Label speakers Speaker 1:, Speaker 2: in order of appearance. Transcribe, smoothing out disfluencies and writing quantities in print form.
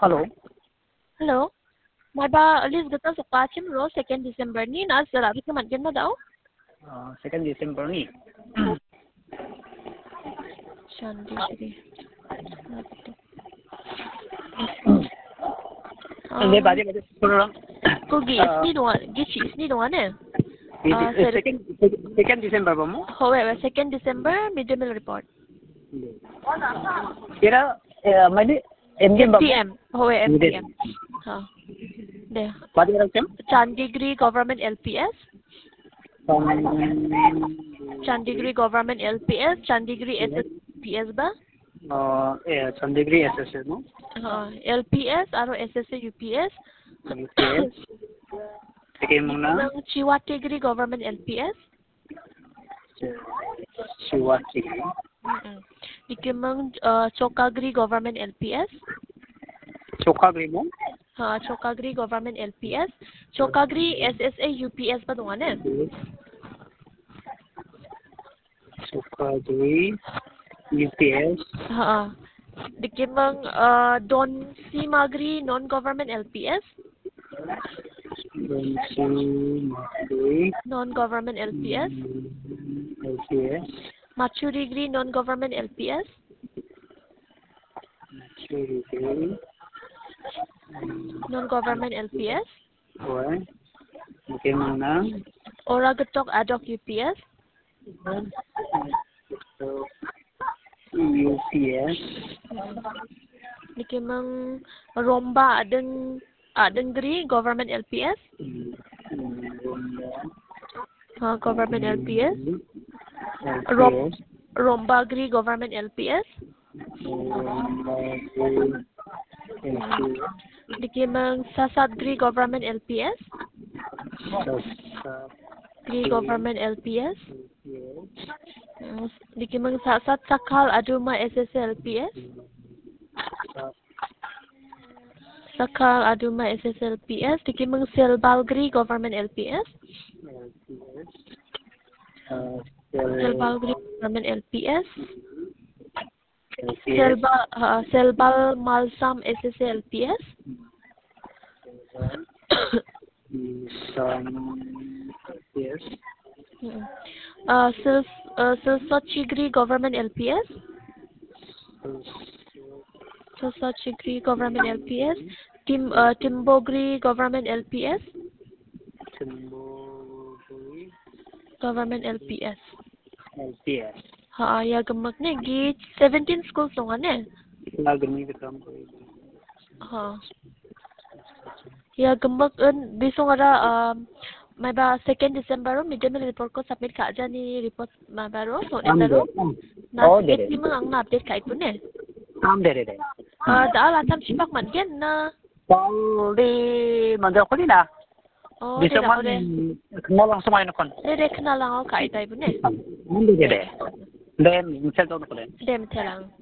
Speaker 1: Hello.
Speaker 2: Hello. Maiba list gata sapachim ro 2nd December ni na zara bit naman gan daw.
Speaker 1: 2nd December ni.
Speaker 2: Chandigarh.
Speaker 1: Hindi ba di puro
Speaker 2: Kugi isni doan eh.
Speaker 1: 2nd December ba mo?
Speaker 2: Howe 2nd December midday report.
Speaker 1: Kira mali MGM ba?
Speaker 2: MGM. Howe MGM. Ha. De.
Speaker 1: What is it?
Speaker 2: Chandigarh Government LPS. Chandigarh Government LPS, Chandigarh SSPS ba?
Speaker 1: Chandigarh SSS no?
Speaker 2: LPS aro SSA UPS.
Speaker 1: UPS. Okay muna.
Speaker 2: Chiwatigri Government LPS.
Speaker 1: Chiwatigri.
Speaker 2: Dikimang Chokagri Government LPS.
Speaker 1: Chokagri mo?
Speaker 2: Chokagri Government LPS. Chokagri SSA UPS ba doon eh?
Speaker 1: Chokagri UPS.
Speaker 2: Dikimang Don Simagri Non-Government LPS.
Speaker 1: Don Simagri
Speaker 2: Non-Government LPS.
Speaker 1: LPS.
Speaker 2: Machurigri Non-Government LPS.
Speaker 1: Machurigri
Speaker 2: Non-Government LPS.
Speaker 1: Okay muna.
Speaker 2: Oragatok Adok UPS.
Speaker 1: UPS.
Speaker 2: Dikimang Romba Adengri Government LPS. Government LPS. Rombagri Government LPS. Dikimang Sasadgri Government LPS. Gri Government LPS. Dikimang Sasat Sakal Aduma SSLPS. Sakal Aduma SSLPS. Dikimang Selbalgri Government LPS. Selbalgri Government LPS. Selbal Malsam SSLPS.
Speaker 1: Yes.
Speaker 2: Silsochigri Government LPS. Silsochigri Government LPS. Timbogri Government LPS.
Speaker 1: Timbogri
Speaker 2: Government LPS.
Speaker 1: LPS.
Speaker 2: Ya gemak ne git 17 schools dongan ne.
Speaker 1: Lagni bitam ko.
Speaker 2: Ya gemak bisong ara may ba 2nd December midday meal report ko submit ka aja ni report mabaro so netaro na iti mang update ka ito ne
Speaker 1: Dere
Speaker 2: daal atam sipak man gen na
Speaker 1: di mandar ko din bisa man kenal langsung ayo kon
Speaker 2: dere kenal lang ako ka ito ne
Speaker 1: dere then minsan to ko din
Speaker 2: dem telang